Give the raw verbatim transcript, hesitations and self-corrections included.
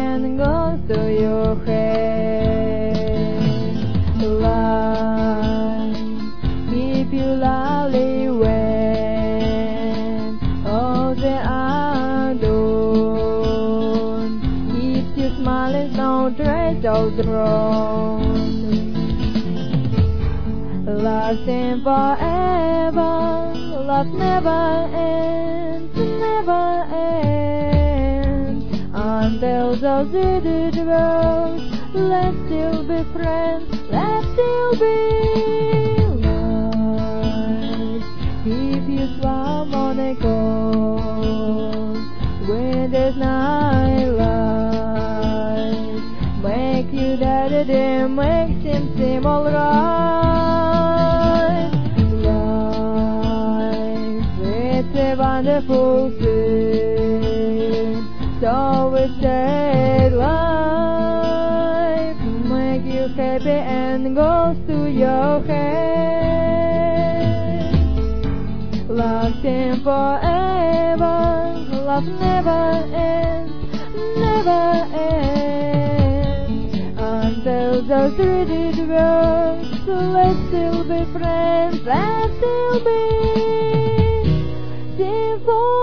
and goes to your head. Life keep you lovely when all the unknown keeps you smiling, no trace of the wrong. Lasting forever, love never ends, never ends. Until those good roads, let's still be friends, let's still be light. Keep you warm on the cold when there's night light. Make you that day, makes him seem alright. Life, it's a wonderful thing. So we say life make you happy and goes to your head. Lasting forever, love never ends, never ends. Until those three roads, let's still be friends, let's still be simple.